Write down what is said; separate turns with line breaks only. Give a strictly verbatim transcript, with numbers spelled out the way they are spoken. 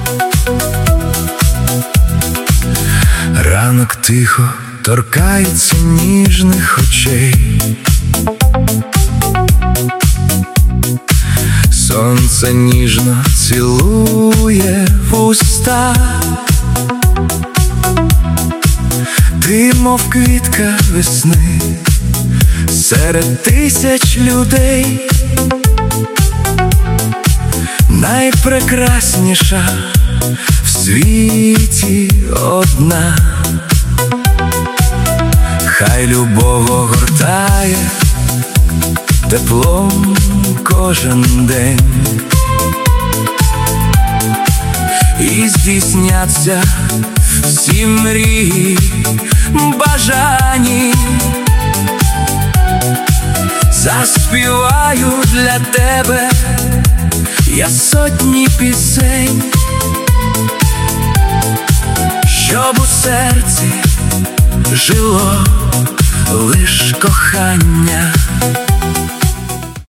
Ранок тихо торкається ніжних очей, сонце ніжно цілує вуста. Ти, мов квітка весни, серед тисяч людей, найпрекрасніша в світі одна. Хай любов огортає теплом кожен день, і здійсняться всі мрії, бажані. Заспіваю для тебе я сотні пісень, щоб у серці жило лиш кохання.